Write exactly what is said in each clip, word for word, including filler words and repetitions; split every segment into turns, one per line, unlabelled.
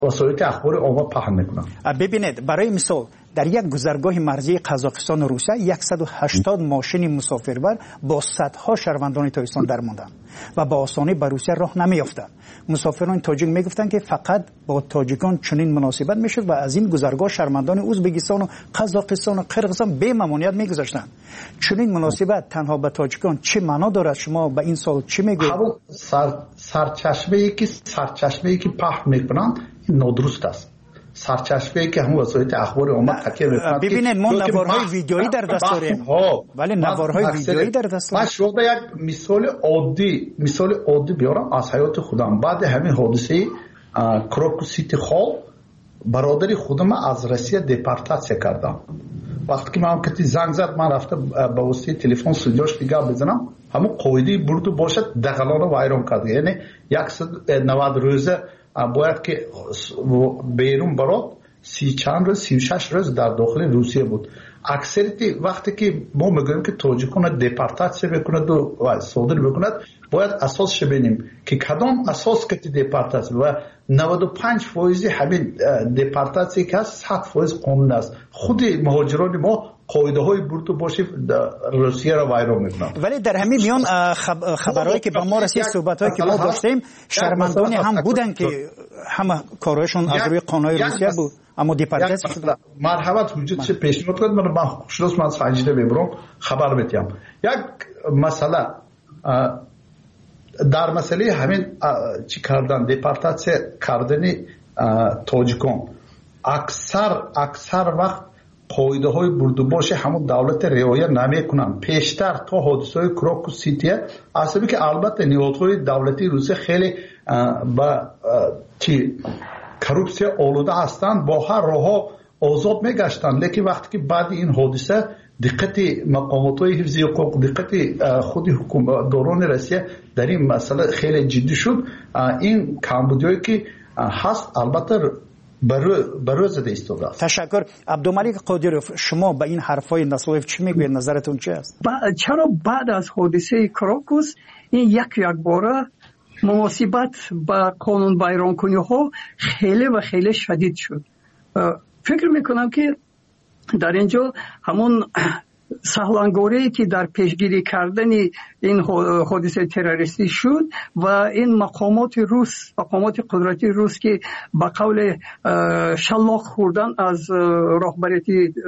وسایل اخبار عامه پهن میکنن.
ببینید برای مثال در یک گذرگاه مرزی قزاقستان و روسیه صد و هشتاد ماشین مسافربر با صدها شهروندان تاجیکستان در ماندند و با آسانی به روسیه راه نمیافتند. مسافران تاجیک میگفتند که فقط با تاجیکان چنین مناسبت میشد و از این گذرگاه شهروندان ازبکستان و قزاقستان و قرقیزستان به ممانعت میگذاشتند. چنین مناسبت تنها به تاجیکان چه معنا دارد؟ شما به این سال چی میگویید؟
سر سرچشمه‌ای که سرچشمه‌ای که پخش میکنند نادرست است. سرچشمه‌ای که هم وسایل اخبار عامه تکیه میکنند.
ببینید ما نوارهای ویدیویی در دست داریم. ولی نوارهای ویدیویی در دست داریم.
من شما یک مثال عادی مثال عادی بیارم از حیات خودم. بعد همین حادثه کروکو سیتی خال برادری خودم از روسیه دپورتاسیون کردم. وقتی که من کتی زنگ زد من رفتم با واسطه تلفن سوجاش دیگه بزنم همون قاعده برد و باشد دغلان وایران کرد. یعنی صد و نود روزه باید که بیرون برات سی چند روز سی و شش روز در داخل روسیه بود. اکثریت وقتی که ما میگوییم که تاجیکان دپورتاسیون بکند و صادر بکند باید اساسش ببینیم که کدام اساس که دپورتاسیون و نود و پنج درصد همین دپورتاسیون که هست صد درصد قانون است. خود مهاجران ما قاعده های برد و باشی روسیه را ویران میکنند.
ولی در همین میان خبرهایی که با ما رسید صحبت‌هایی که ما داشتیم شرمندانی هم بودن که همه کارهایشون از روی قانون روسیه بود اما دپورتاسیون شدن.
مرحبت وجود چه پیشنهاد کرد من من خوشروز من سنجیده ببرم خبر بدم. یک مسئله در مسئله همین چی کردن دپورتاسیون کردن تاجیکان اکثر اکثر وقت قاعده های بردوباش همون دولت رعایت نمیکنن. پیشتر تا حادثه های کروکو سیتی اصلا که البته نهادهای دولتی روسیه خیلی با چی کروپسی آلوده هستند با هر راه آزاد میگشتن. لیکن وقتی که بعد این حادثه دقت مقامات های حفظی حقوق دقت خود حکومتداران روسیه در این مسئله خیلی جدی شد. این کمبودیایی که هست البته برای زده ایستاده است.
تشکر. عبدالملک قادروف شما به این حرفای نصایف چی میگوید؟ نظرتون چی است؟
چرا بعد از حادثه کروکوس این یک یک باره مناسبت با قانون ویران کنی ها خیلی و خیلی شدید شد. فکر میکنم که در اینجا همون سهلانگوری که در پیشگیری کردن این حادثه تروریستی شد و این مقامات روس مقامات قدرتی روس که با قول شلاق خوردن از رهبریت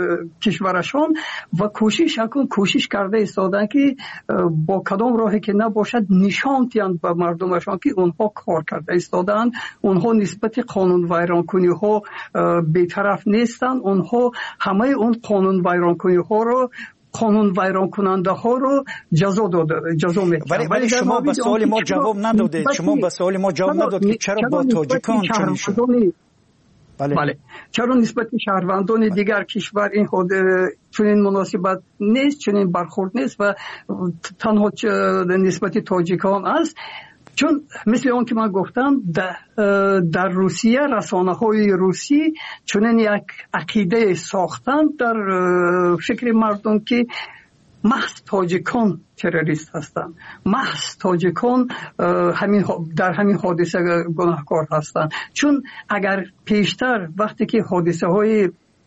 کشورشان و کوشش کن کوشش کرده ایستادن که با کدام راهی که نباشد نشان دهند به مردمشان که اونها کار کرده ایستادن. اونها نسبت قانون ویران کنی ها بی‌طرف نیستند. اونها همه اون قانون ویران کنی ها رو قانون ویران کننده ها رو جزا داده جزا میکنند.
ولی ولی شما به سوال ما جواب ندادید. شما به سوال ما جواب ندادید که چرا با تاجیکان چنین شد؟
بله بله چرا نسبت شهروندان دیگر کشور این خود چنین مناسبت نیست، چنین برخورد نیست و تنها نسبت تاجیکان است؟ چون مثل اون که من گفتم در, در روسیه رسانه های روسی چنین یک عقیده ساختن در فکر مردم که محض تاجیکان تروریست هستند، محض تاجیکان همین در همین حادثه گناهکار هستند. چون اگر پیشتر وقتی که حادثه های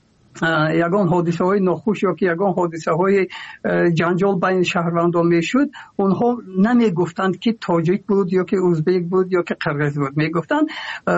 یگان حادثه های ناخوش یا که یگان حادثه های جنجال بین شهروندان میشد اونها نمی گفتند که تاجیک بود یا که ازبک بود یا که قرقیز بود. می گفتند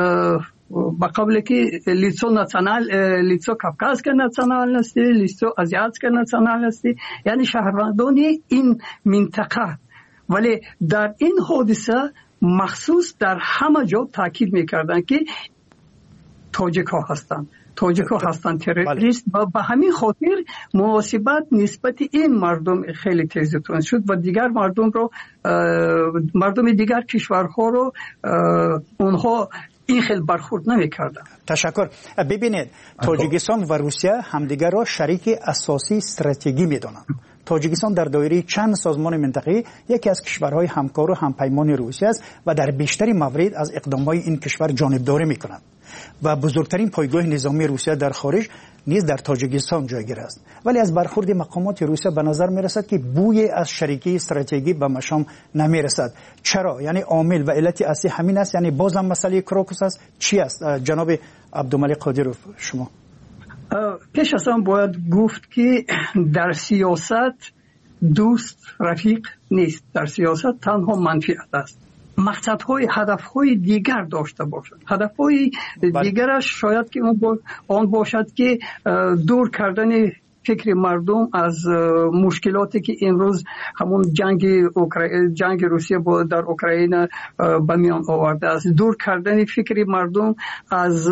با قبل که لیتسو ناسیونال لیتسو کافکاسک ناسیونالستی لیتسو آزیاتسک ناسیونالستی یعنی شهروندان این منطقه. ولی در این حادثه مخصوص در همه جا تاکید میکردند که تاجیک ها هستند تاجیک ها هستند تروریست و به همین خاطر مناسبت نسبت این مردم خیلی تیزتون شد و دیگر مردم رو مردم دیگر کشورها رو اونها این خیلی برخورد نمی کردن.
تشکر. ببینید تاجیکستان و روسیه همدیگر را شریک اساسی استراتژیکی می دانند. تاجیکستان در دایره چند سازمان منطقه‌ای یکی از کشورهای همکار و همپیمان روسیه است و در بیشتر موارد از اقدامات این کشور جانبداری می‌کند و بزرگترین پایگاه نظامی روسیه در خارج نیز در تاجیکستان جایگیر است. ولی از برخورد مقامات روسیه به نظر می رسد که بوی از شریکی استراتژیکی به مشام نمی رسد. چرا؟ یعنی عامل و علت اصلی همین است؟ یعنی بازم مسئله کروکوس است؟ چی است جناب عبدالملک قادروف شما؟
پیش از آن باید گفت که در سیاست دوست رفیق نیست. در سیاست تنها منفعت است. مقصدهای هدفهای دیگر داشته باشد. هدفهای دیگرش شاید که آن باشد که دور کردن فکر مردم از مشکلاتی که امروز همون جنگ جنگ روسیه در اوکراین به میان آورده است. دور کردن فکر مردم از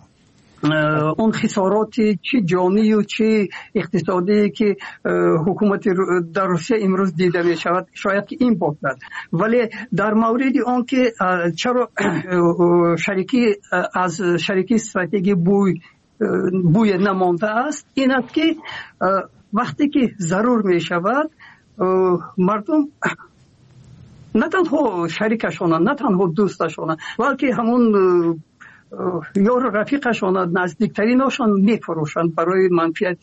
اون خسارات چه جانی و چه اقتصادی که حکومت در روسیه امروز دیده می شود، شاید که این باشد. ولی در مورد آن که چرا شریکی از شریکی استراتژی بوی بوی نمانده است، این است که وقتی که ضرور می شود مردم نه تنها شریکشان نه تنها دوستشان بلکه همون یار رفیقشان نزدیکترینشان میفروشند برای منفعت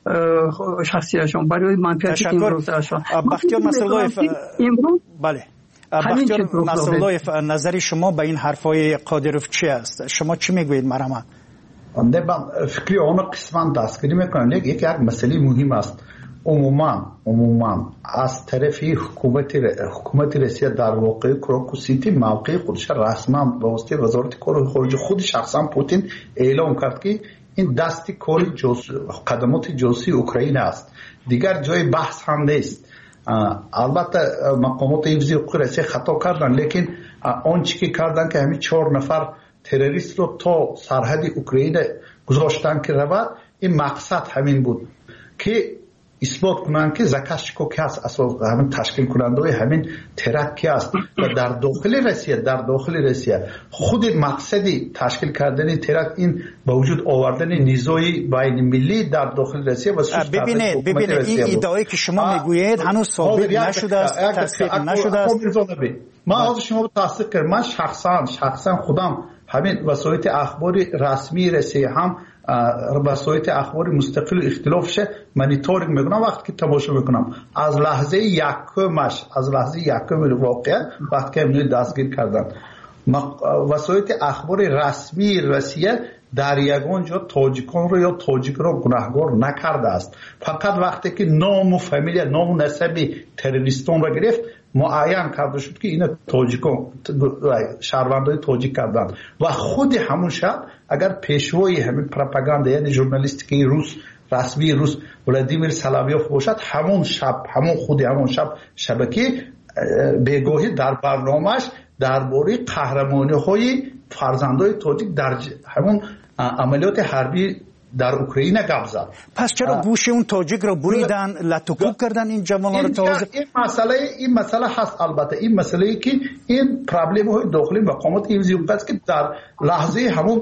شخصیشان، برای منفعت امروزشان.
بختیار نصراللهیف
امروز
بله بختیار نصراللهیف نظر شما به این حرفای قادروف چی است؟ شما چی میگویید مرحمت؟
نه من فکری اون قسمت دستگیری میکنم. یک یک مسئله مهم است. عموما عموما از طرف حکومت حکومت روسیه در واقع کروکوسیتی موقع خودش رسما به واسطه وزارت کار خارجه خود شخصا پوتین اعلام کرد که این دستی کار جوس قدمات جوسی اوکراین است، دیگر جای بحث هم نیست. البته مقامات حفظی حقوق روسیه خطا کردن، لیکن آنچه که کردن که همین چهار نفر تروریست رو تا سرحد اوکراین گذاشتن که رود، این مقصد همین بود که اثبات کنند که زاکاشکو که است، اساس همین تشکیل کننده همین ترک است. و در داخل روسیه در داخل روسیه خود مقصدی تشکیل کردن ترک این به وجود آوردن نیزوی بین ملی در داخل روسیه و
ببینید ببینید این ادعایی که شما میگویید هنوز ثابت نشده است، تصدیق نشده است.
من از شما تصدیق کردم. من شخصا شخصا خودم همین وسایل اخباری رسمی روسیه هم وسایل اخبار مستقل اختلافش مانیتورینگ میکنم. وقتی که تماشا میکنم از لحظه یکمش از لحظه یکم واقعا وقتی که اینو دستگیر کردن وسایل اخبار رسمی روسیه در یگان جا تاجیکان رو یا تاجیک رو گناهگار نکرده است. فقط وقتی که نام و فامیل نام و نسب تروریستان رو گرفت معین کرده شد که اینا تاجیکان شهروندای تاجیک کردن. و خود همون شب اگر پیشوای همین پروپاگاندا یعنی ژورنالیستیک روس رسمی روس ولادیمیر سلاویوف باشد، همون شب همون خود همون شب شبکه بگاهی در برنامه‌اش درباره قهرمانی‌های فرزندای تاجیک در همون عملیات حربی در اوکراین گپ زد.
پس چرا گوش اون تاجیک رو بریدن، لطوکوب کردن این جوانان رو تازه؟
این مسئله این مسئله هست. البته این مسئله ای که این پرابلم های داخلی مقامات حفظی حقوق است که در لحظه همون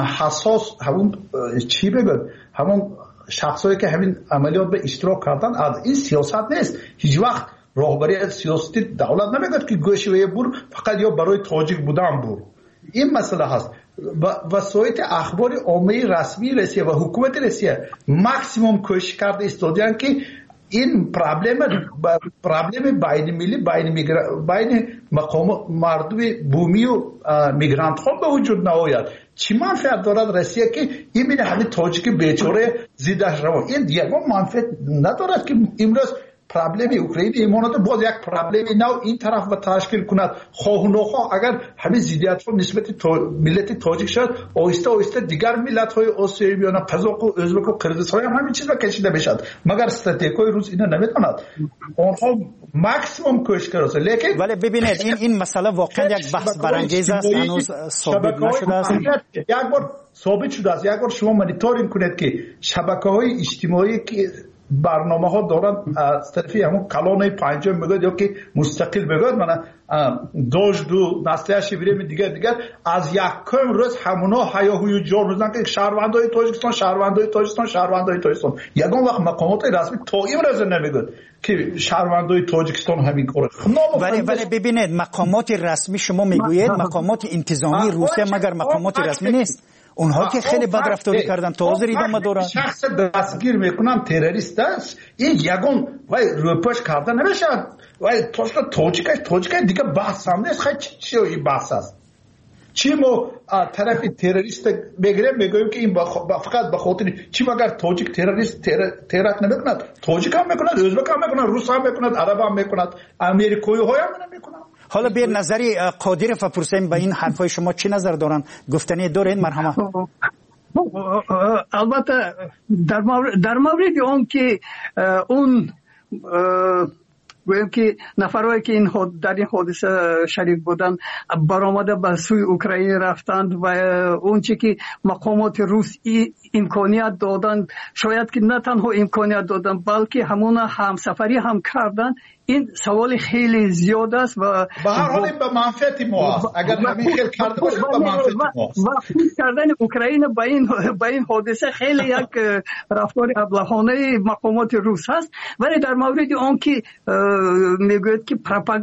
حساس همون چی بگم همون شخصایی که همین عملیات به اشتراک کردن از این سیاست نیست. هیچ وقت راهبری سیاسی دولت نمیگه که گوشه بور فقط یا برای تاجیک بودن بور. این مسئله هست. وسایل اخبار عامه رسمی روسیه و حکومت روسیه ماکسیموم کوشش کرده استودیان که این پرابلم پرابلم بین ملی بین بین مقام مردم بومی و میگرانت ها به وجود نیاید. چی منفعت دارد روسیه که این میره همین تاجیک بیچاره زیدش رو این دیگه منفعت ندارد که امروز پرابلم اوکراین ایمانات باز یک پرابلم نو این طرف و تشکیل کند. خواه و نخواه اگر همین زیدیت ها نسبت ملت تاجیک شد آهسته آهسته دیگر ملت های آسیایی بیان قزاق و ازبک و قرقیزستان هم همین چیز را کشیده بشد. مگر استراتژیکای روس اینا نمیداند. آنها ماکسیمم کوشش کرده. لیکن
ولی ببینید این این مسئله واقعا یک بحث برانگیز است، هنوز ثابت نشده است.
یک بار ثابت شده است. یک بار شما مانیتورینگ کنید که شبکه‌های اجتماعی که برنامه ها دارن از طرفی همون کلانه پنجم میگوید یا که مستقل بگوید من داشت دو نسلیش بیریم دیگر دیگر از یکم روز همونا هیاهوی جور بزنن که شهروندای تاجیکستان شهروندای تاجیکستان شهروندای تاجیکستان یگان وقت مقامات رسمی تا این روز نمیگوید که شهروندای تاجیکستان همین کاره.
ولی ولی ببینید مقامات رسمی شما میگویید مقامات انتظامی روسیه مگر مقامات رسمی نیست؟ اونها که خیلی بد رفتاری کردن تا حاضر ادامه دارن.
شخص دستگیر میکنن تروریست است، این یگان وای روپاش کرده نمیشه. وای توسط توجیکش توجیکش دیگه بحث هم نیست. خیلی چی این بحث است؟ چی ما طرف تروریست بگیریم میگوییم که این فقط به خاطر چی مگر توجیک تروریست ترورت نمیکند؟ توجیک هم میکند، ازبک هم میکند، روس هم میکند، عرب هم میکند، امریکایی های هم نمیکند.
حالا به نظری قادر فپرسیم به این حرفای شما چی نظر دارن؟ گفتنی دارین مرحمت؟
البته در مورد در مورد اون که اون گویم که نفرهایی که این در این حادثه شریک بودن برآمده به سوی اوکراین رفتند و اون چی که مقامات روس امکانیت دادن، شاید که نه تنها امکانیت دادن بلکه همون همسفری هم کردن، این سوال خیلی زیاد است و
به هر حال به منفعت ما است. اگر همین خیلی کرده باشه به منفعت ما است.
و خود کردن اوکراین با این با این حادثه خیلی یک رفتار ابلهانه مقامات روس هست. ولی در مورد اون که میگوید که پروپاگ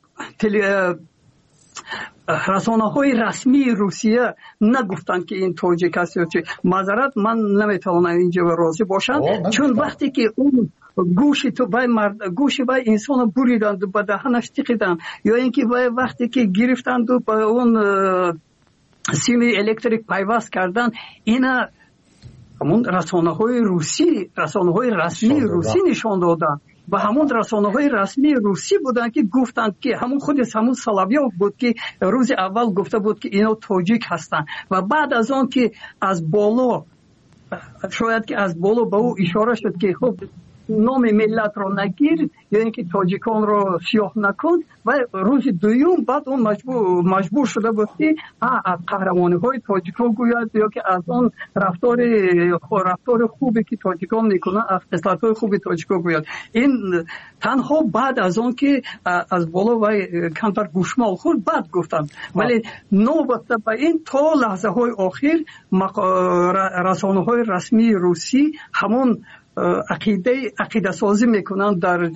رسانه های رسمی روسیه نگفتند که این توجیک است یا چه، معذرت من نمیتوانم اینجا راضی باشم، چون وقتی که اون گوشی تو بای مرد گوشی بای انسان بریدند و به دهنش تکیدند، یا اینکه وقتی که گرفتند و به اون سیم الکتریک پیوست کردن، اینا همون رسانه های روسی رسانه های رسمی روسی نشان دادن و همون رسانه های رسمی روسی بودن که گفتند که همون خود همون سلاویوف بود که روز اول گفته بود که اینا توجیک هستن و بعد از اون که از بالا شاید که از بالا به او اشاره شد که خب نام ملت رو نگیر یا اینکه تاجیکان رو سیاه نکن و روز دوم بعد اون مجبور مجبور شده بود که از قهرمانی های تاجیکان گوید یا که از اون رفتار رفتار خوبی که تاجیکان میکنن، از خصلت های خوبی تاجیکان گوید. این تنها بعد از اون که از بالا و کمتر گوشمال خورد بعد گفتم، ولی نوبت به این تا لحظه های آخر رسانه های رسمی روسی همون عقیده عقیده سازی میکنن در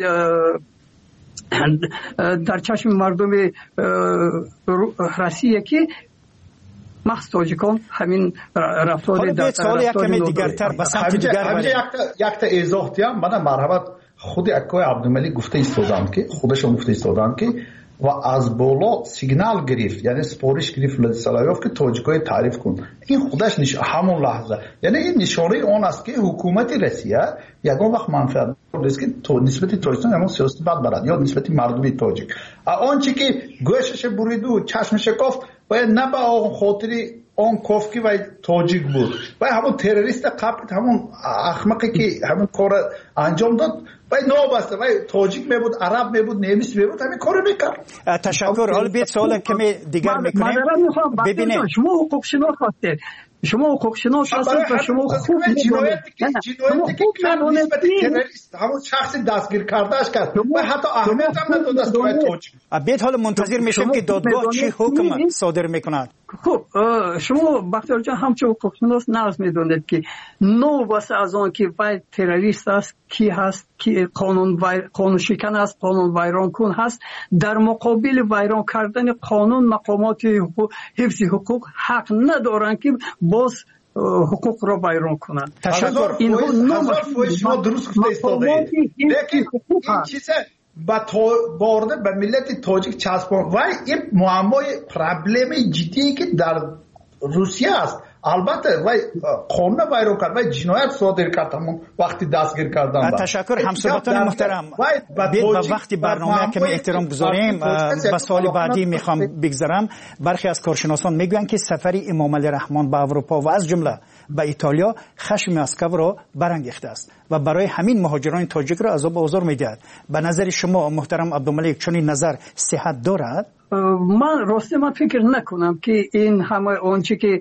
در چشم مردم روسیه که مخصوص تاجیکان همین رفتار در
سوال یکمی دیگرتر به سمت دیگر
یک تا ایزاح دیم. من مرحبت خود اکای عبدالملک گفته ایستادند که خودشون گفته ایستادند که و از بالا سیگنال گرفت، یعنی سپارش گرفت ولادیسلاویوف که تاجیکای تعریف کن. این خودش نش... همون لحظه، یعنی این نشانه اون است که حکومت روسیه یگان وقت منفعت است که تو نسبت تاجیکستان همون سیاست بد برد یا نسبت مردم تاجیک آنچه که گوشش برید و چشمش کافت باید نه به اون خاطری اون کافکی و تاجیک بود و همون تروریست قبل همون احمقی که همون کار انجام داد و نابسته و تاجیک می بود، عرب می بود، نمیس می بود، همین کارو میکرد.
تشکر. حالا بیت سوال کمی دیگر میکنیم.
ببینید شما حقوق شناس هستید، شما حقوق شناس هستید و شما خوب
جنایتی که جنایتی که کرد نسبت تروریست همون شخص دستگیر کردهش کرد و حتی اهمیت هم نداد است که تاجیک.
بیت حالا منتظر میشیم که دادگاه چی حکم صادر میکند.
خب شما بختیار جان همچون حقوق شناس ناز میدونید که نو واسه از آن که وای تروریست است کی هست که قانون وای قانون شکن است، قانون ویران کن هست، در مقابل ویران کردن قانون مقامات حفظ حقوق حق ندارن که باز حقوق را ویران کنند.
تشکر.
این هزار فوش شما درست گفته ایستاده لیکن این چیزه با بارده به ملت تاجیک چسبان و این معمای پرابلم جدی که در روسیه است. البته وای قانون ویران کرد و جنایت صادر کرد همون وقتی دستگیر کردن.
تشکر همسایگان محترم. با وقتی برنامه کمی احترام گذاریم به سوال بعدی میخوام بگذارم. برخی از کارشناسان میگویند که سفر امام علی رحمان به اروپا و از جمله به ایتالیا خشم مسکو را برانگیخته است و برای همین مهاجران تاجیک را عذاب و آزار میدهد. به نظر شما محترم عبدالملک چنین نظر صحت دارد؟
من راستی من فکر نکنم که این همه آنچه که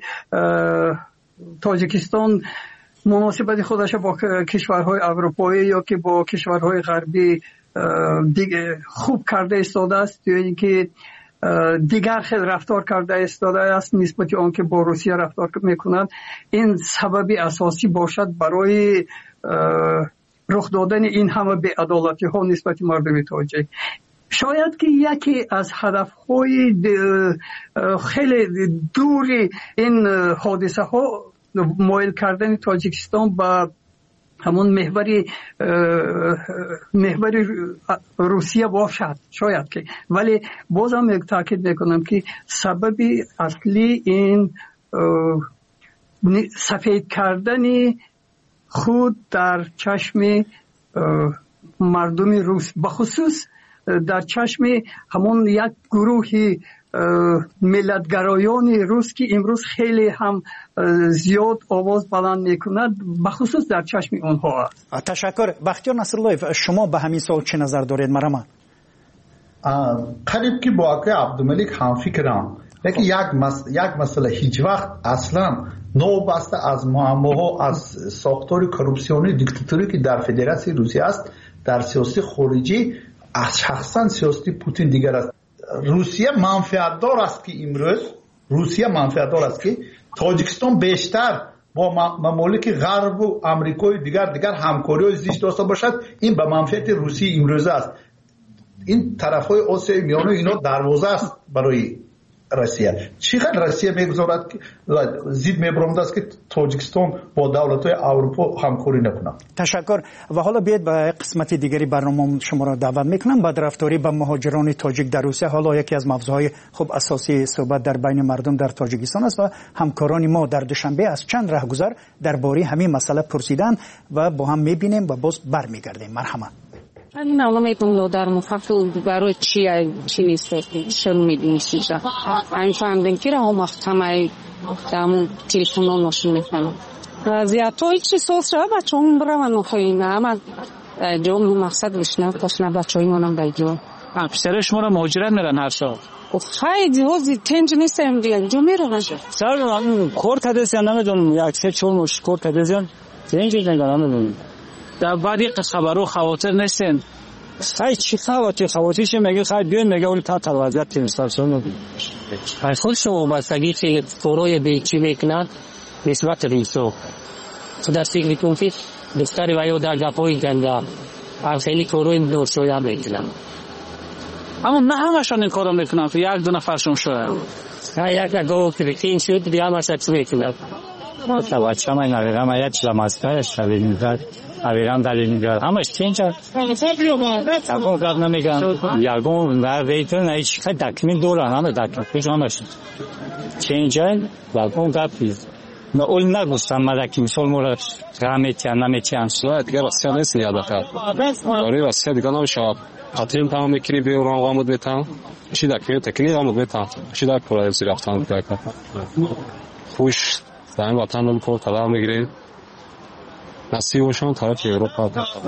تاجیکستان مناسبت خودش با کشورهای اروپایی یا که با کشورهای غربی دیگه خوب کرده ایستاده است یا اینکه دیگر خیلی رفتار کرده ایستاده است نسبت آن که با روسیه رفتار میکنند، این سببی اساسی باشد برای رخ دادن این همه بی‌عدالتی ها نسبت مردم تاجیک. شاید که یکی از هدفهای خیلی دوری این حادثه ها مایل کردن تاجیکستان به همون محوری محوری روسیه باشد شاید که، ولی بازم تاکید میکنم که سبب اصلی این سفید کردن خود در چشم مردم روس، بخصوص در چشم همون یک گروه ملتگرایان روس که امروز خیلی هم زیاد آواز بلند میکند، بخصوص در چشم اونها است.
تشکر. بختیار نصرالله، شما به همین سوال چه نظر دارید؟ مرحبا.
قریب که با آقای عبدالملک هم فکرم، لیکن یک مس... یک مسئله هیچ وقت اصلا نو بسته از معماها از ساختار کورپسیونی دیکتاتوری که در فدراسیون روسیه است، در سیاست خارجی از شخصا سیاست پوتین دیگر است. روسیه منفعت دار است که امروز روسیه منفعت دار است که تاجیکستان بیشتر با ممالک غرب و آمریکای دیگر دیگر همکاری زیست داشته باشد. این به منفعت روسیه امروز است. این طرفهای آسیای میانه اینا دروازه است برای روسیه. چقدر روسیه میگذارد که زید میبرمد است که تاجیکستان با دولت‌های اروپا همکاری نکنه.
تشکر. و حالا بیاید به قسمت دیگری برنامه شما را دعوت میکنم. با رفتاری به مهاجران تاجیک در روسیه، حالا یکی از موضوعهای خوب اساسی صحبت در بین مردم در تاجیکستان است و همکاران ما در دوشنبه از چند راهگذر درباره همین مسئله پرسیدن و با هم میبینیم و باز برمیگردیم. مرحبا.
این حالا میتونم در مفاقل برای چی چی نیست شروع میدونی سیجا این فهمدن که راه محتمه دامون تلفنون نشون میکنم زیادتوی چی سوس را بچه هم برای نخواهی نه اما جون مقصد بشنه باشنه بچه های منم بگیرم
پسر شما را مهاجرت میرن هر سال
خیلی حوزی تنج نیستم دیگه جو میرن
سر کور تدسیان نمیدونم یک سه چون مش کور تدسیان تنج نمیدونم در بعد یک خبرو خواطر نیستن خیلی چی خواطر خواطرش میگه خیلی بیان میگه ولی تا تلویزیون تلویزیون میگه از خود شما مسئله که فروی به چی میکنن نسبت ریسو تو در سیگلی کنفیت دستاری وایو در گپوی گنده از خیلی فروی دور شویا میکنن اما نه همشان این کارو میکنن تو یک دو نفرشون شده یک نگاه کلیکین شد دیگه همه سکس میکنن تو بچه من نویرم ایت شلمازکارش نویرم اویران دلیل میگرد همش چینج تاکون کار نمیگن یارگون و ویتون ایش خیلی دکمین دوران همه دکمین پیش همش چینج واکون کار پیز نه اول نگوستم مدکی مثال مورد رمیتیان نمیتیان
سواد دیگر راستی نیست یاد کرد آره راستی دیگر نمیشه خاطرم تمام میکنی به اون قامت بیتام چی دکمین تکنی قامت بیتام چی دک پرایز رفتن دک خوش زمین وطن رو کار طلب میگیرید نصیبشون طرف اروپا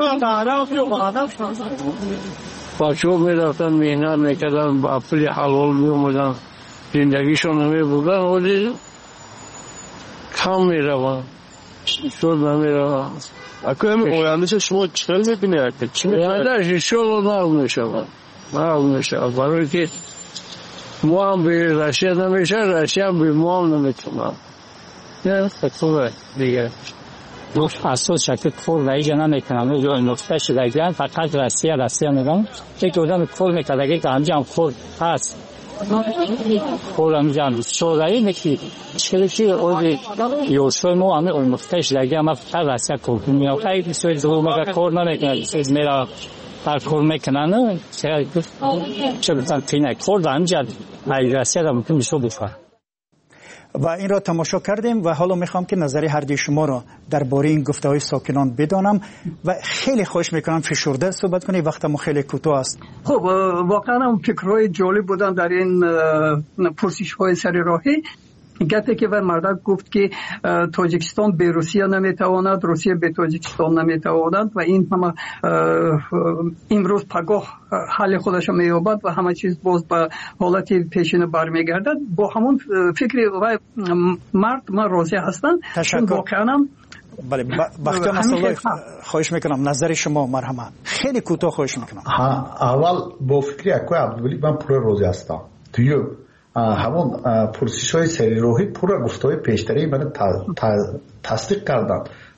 بچه‌ها میرفتن مهنت میکردن با پول حلال میومدن زندگیشون نمیبردن ولی کم میرون شد نمیرون
اکنون آیندهش شما چطور میبینید؟
آیندهش شد نرم میشود نرم میشود برای که ما هم به روسیه نمیشه روسیه هم به ما هم نمیتونم نه خوبه دیگه دوست اساس شکل کل رای جنا میکنم جو نقطه شدگان فقط روسیه روسیه میگم که گفتم کل میکردگی که همجام کل هست کل همجام شورای نکی چیزی اولی یوشوی مو همه اون نقطه شدگی هم فقط روسیه کل میام خیلی سوی دو مگه کل نمیکنه چیز میرا پر کل میکنن چه چه بتن تینه کل همجام روسیه هم ممکن میشه بفر
و این را تماشا کردیم و حالا میخوام که نظر هر دوی شما را درباره این گفته‌های ساکنان بدانم و خیلی خوش میکنم فشرده صحبت کنید، وقتمون خیلی کوتاه است.
خب واقعا هم فکرهای جالب بودن در این پرسش‌های سر راهی. گفته که مردک گفت که تاجیکستان به روسیه نمیتواند، روسیه به تاجیکستان نمیتواند و این همه امروز پگاه حل خودش مییابد و همه چیز باز به حالت پیشین برمیگردد. با همون فکر و مرد من راضی هستم.
واقعا بله بختیار نصرالله خواهش میکنم نظر شما مرحبا خیلی کوتاه خواهش میکنم.
اول با فکری اکوی عبدالولی من پور راضی هستم. دیو همون پرسش های سری روحی پورا گفته های پیشتری من تصدیق کردم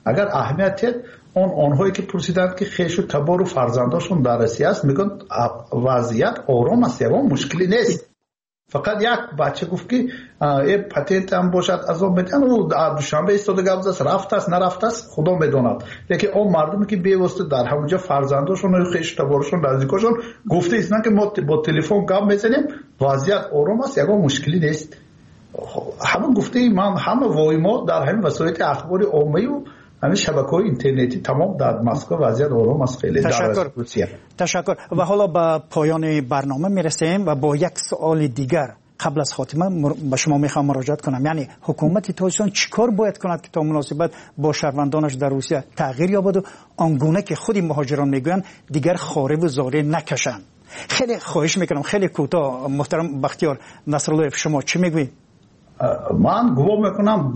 اگر اهمیت اون آنهایی که پرسیدند که خیش و تبار و فرزنداشون در روسیه است میگن وضعیت آرام است، یا مشکلی نیست. فقط یک بچه گفت که این پتنت هم باشد از اون میتن و دوشنبه ایستاده گفت است رفت است نرفت است خدا میداند. لیکن اون مردمی که بیواسطه در همونجا فرزنداشون و خیش تبارشون نزدیکاشون گفته ایستن که ما با تلفن گپ میزنیم وضعیت آرام است، یک مشکلی نیست. همون گفته من همه وای ما در همین وسایل اخبار عامه و همین شبکه‌های اینترنتی تمام در مسکو وضعیت آرام است. خیلی
تشکر. تشکر. و حالا به پایان برنامه میرسیم و با یک سوال دیگر قبل از خاتمه به شما میخوام مراجعه کنم. یعنی حکومت تاجیکستان چیکار باید کند که تا مناسبت با شهروندانش در روسیه تغییر یابد و آنگونه که خود مهاجران میگویند دیگر خاره و زاره نکشند؟ خیلی خواهش میکنم خیلی کوتاه. محترم بختیار نصرالله شما چی میگویید؟
من گمان میکنم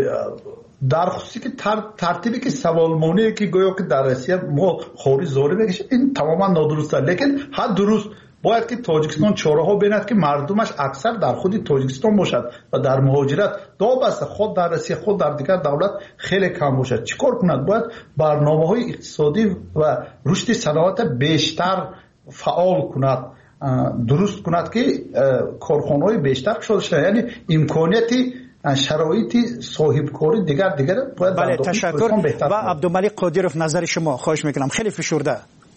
در خصوصی که تر، ترتیبی که سوالمونی که گویا که در روسیه ما خوری زوری بکشیم این تماما نادرست است. لیکن حد درست باید که تاجیکستان چاره‌ها بیند که مردمش اکثر در خود تاجیکستان باشد و در مهاجرت دو بسته خود در روسیه خود در دیگر دولت خیلی کم باشد. چیکار کند؟ باید برنامه‌های اقتصادی و رشد صنعت بیشتر فعال کند، درست کند که کارخانه‌های بیشتر شده شود. یعنی امکانیتی شرایطی صاحب کاری دیگر دیگر باید.
بله تشکر. و عبدالملک قادیروف نظر شما خواهش میکنم خیلی فشرده.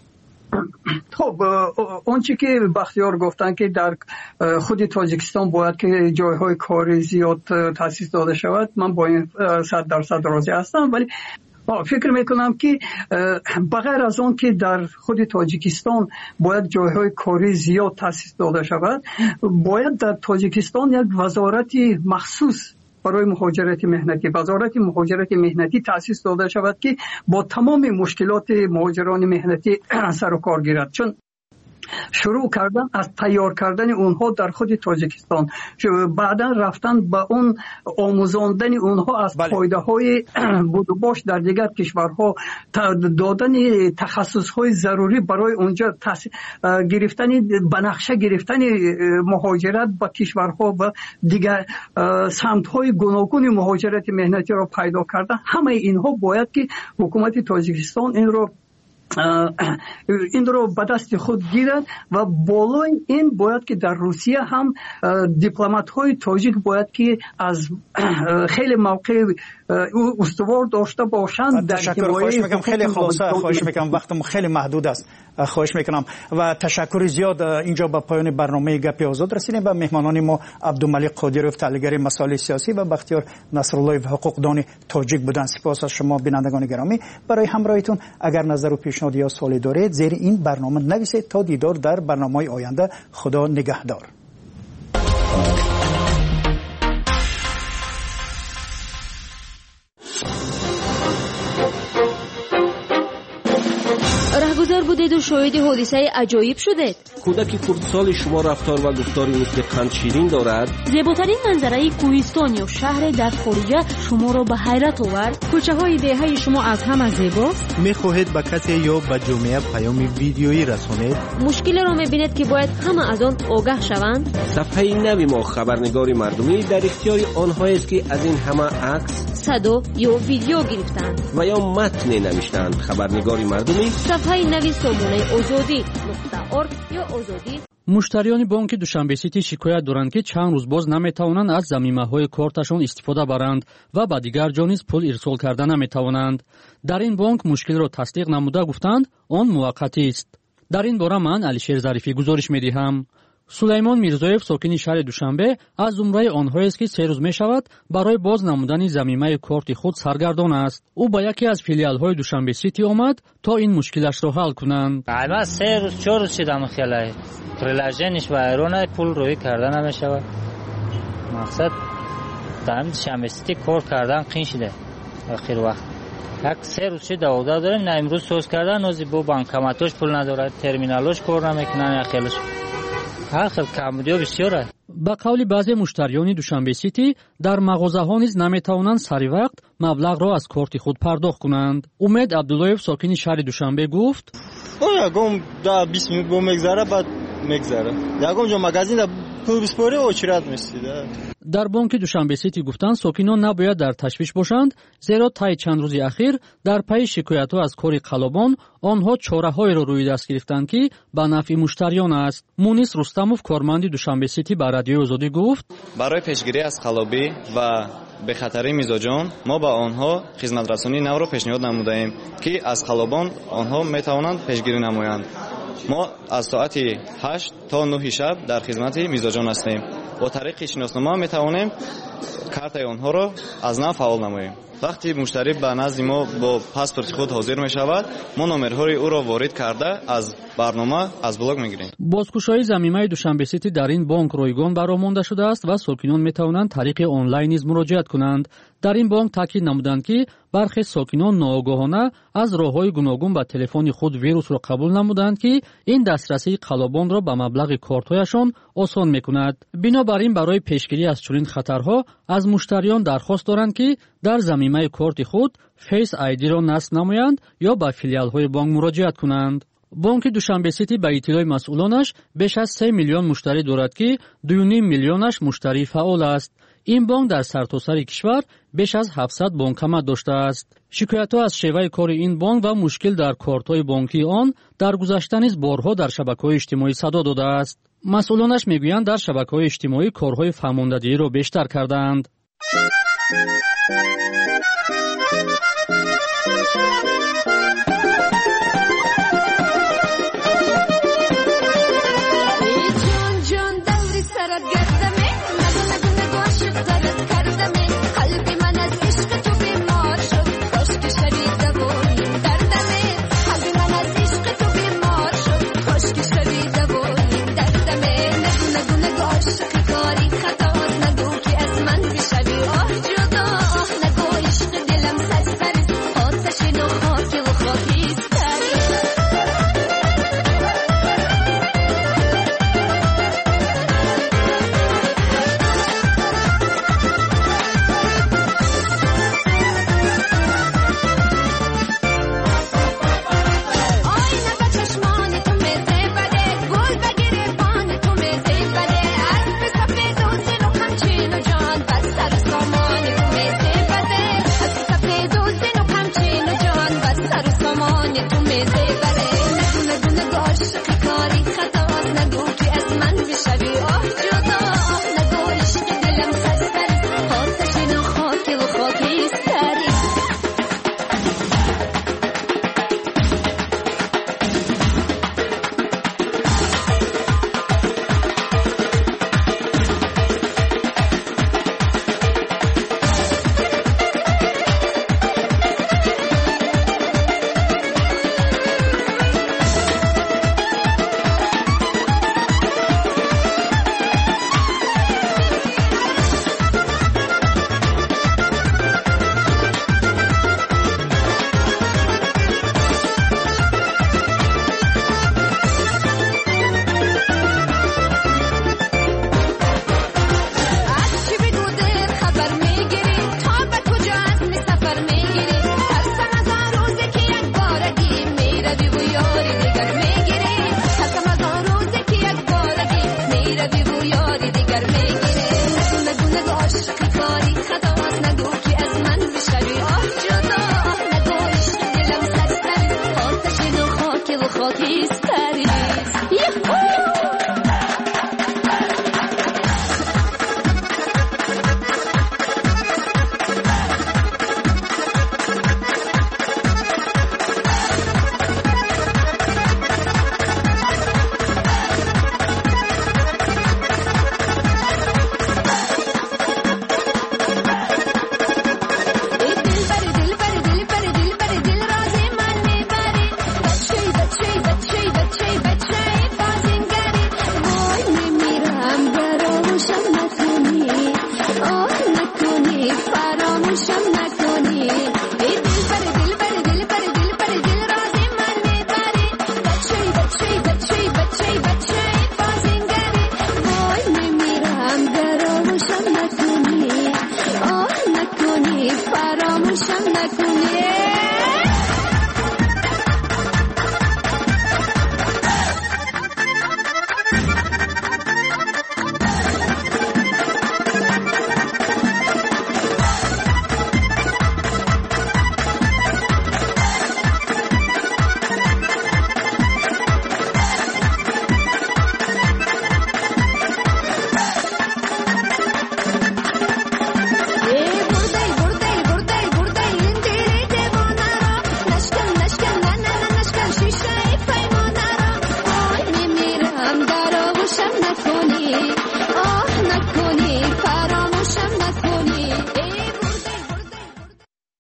خب اون چی که بختیار گفتن که در خود تاجیکستان باید که جایهای کاری زیاد تأسیس داده شود، من با این صد درصد راضی هستم. ولی فکر میکنم که بغیر از اون که در خود تاجیکستان باید جایهای کاری زیاد تأسیس داده شود، باید در تاجیکستان یک وزارت مخصوص برای مهاجرت مهنتی، وزارت مهاجرت مهنتی تأسیس داده شود که با تمام مشکلات مهاجران مهنتی سر و کار گیرد. چون شروع کردن از تیار کردن اونها در خود تاجیکستان، بعدا رفتن به اون آموزاندن اونها از فایده های بود و باش در دیگر کشورها، دادن تخصص های ضروری برای اونجا، گرفتن بنقشه گرفتن مهاجرت به کشورها و دیگر سمت های گوناگون مهاجرت مهنتی را پیدا کردن. همه اینها باید که حکومت تاجیکستان این رو این رو به دست خود گیرد و بالای این باید که در روسیه هم دیپلمات های تاجیک باید که از خیلی موقع استوار داشته باشند.
تشکر. خواهش میکنم خیلی خلاصه خواهش میکنم وقتم خیلی محدود است. خواهش میکنم و تشکر زیاد. اینجا به پایان برنامه گپ آزاد رسیدیم. و مهمانان ما عبدالملک قادیروف تحلیلگر مسائل سیاسی و بختیار نصرالله حقوقدان تاجیک بودند. سپاس از شما بینندگان گرامی برای همراهیتون. اگر نظر و پیشنهاد یا سوالی دارید زیر این برنامه نویسید. تا دیدار در برنامه‌های آینده. خدا نگهدار.
رهگذر بودید و شاهد حادثه عجایب شدید.
کودک کردسال شما رفتار و گفتاری مثل قند شیرین دارد.
زیباترین منظره کوهستان یا شهر در خارجه شما را به حیرت آورد.
کوچه های دهه شما از همه زیباست.
میخواهید به کسی یا به جامعه پیام ویدیویی رسانید.
مشکل را میبینید که باید همه از آن آگاه شوند.
صفحه نوی ما خبرنگار مردمی در اختیار آنهایی است که از این همه عکس،
صدا یا ویدیو گرفتند
و یا متن نوشتند. خبرنگار مردمی
صفحه نوی سامانه آزادی نقطه ارگ یا آزادی.
مشتریان بانک دوشنبه سیتی شکایت دارند که چند روز باز نمیتوانند از ضمیمه‌های کارتشان استفاده برند و به دیگر جا نیز پول ارسال کردن نمیتوانند. در این بانک مشکل را تصدیق نموده گفتند آن موقتی است. در این باره من علیشیر ظریفی گزارش می‌دهم. سلیمان میرزایف ساکن شهر دوشنبه از زمره آنهایی است که سه روز می شود برای باز نمودن ضمیمه کارت خود سرگردان است. او با یکی از فیلیال‌های دوشنبه سیتی آمد تا این مشکلش را حل کنند.
البته سه روز چهار روز شدم خیلی پرلژنش و ایران پول روی کردن نمی شود. مقصد در دوشنبه سیتی کار کردن قین شده. آخر وقت یک سه روز شده اوضاع داریم. نه امروز سوز کردن از بو بانکماتش پول ندارد، ترمینالش کار نمیکنن. خیلیش آخر کمبودی بسیاره.
با قول بعضی مشتریان دوشنبه سیتی در مغازه‌ها نیز نمیتوانند سری وقت مبلغ را از کارت خود پرداخت کنند. امید عبداللهیف ساکن شهر دوشنبه گفت:
یگم ده بیست میلیون بو میگذره بعد میگذره. یگم جو مغازین پولبسپوری очередь می‌ایستید.
در بانک دوشنبه سیتی گفتند ساکنان نباید در تشویش باشند زیرا طی چند روزی اخیر در پی شکایت‌ها از کاری قلابان آنها چاره‌هایی را روی دست گرفتند که به نفع مشتریان است. مونیس رستموف کارمند دوشنبه سیتی به رادیوی آزادی گفت
برای پیشگیری از خلابی و به خطر میزوجان ما با آنها خدمترسانی نو را پیشنهاد نمودیم که از خلابان آنها میتوانند پیشگیری نمایند. ما از ساعت هشت تا نه شب در خدمت میزوجان هستیم. با طریق شناسنامه میتوانیم کارت آنها را از نو فعال نماییم. وقتی مشتری به نزد ما با پاسپورت خود حاضر می شود ما نمرهای او را وارد کرده از برنامه از بلاگ میگیریم.
بازگشایی ضمیمه دوشنبه سیتی در این بانک رایگان برآمده شده است و ساکنان میتوانند طریق آنلاین نیز مراجعت کنند. در این بانک تاکید نمودند که برخی ساکنان ناآگاهانه از راههای گوناگون به تلفن خود ویروس را قبول نمودند که این دسترسی قلابان را به مبلغ کارت‌هایشان آسان میکند. بنابراین برای پیشگیری از چنین خطرها از مشتریان درخواست دارند که در ضمیمه کارت خود فیس آیدی را نصب نمایند یا به فیلیال‌های بانک مراجعت کنند. بانک دوشنبه سیتی به اطلاع مسئولانش بیش از سه میلیون مشتری دارد که دو و نیم میلیونش مشتری فعال است. این بانک در سرتاسر کشور بیش از هفتصد بانکمت داشته است. شکایت‌ها از شیوه کار این بانک و مشکل در کارت‌های بانکی آن در گذشته نیز بارها در شبکه‌های اجتماعی صدا داده است. مسئولانش میگویند در شبکه‌های اجتماعی کارهای فرماندهی را بیشتر کردند.
فراموشم نکنی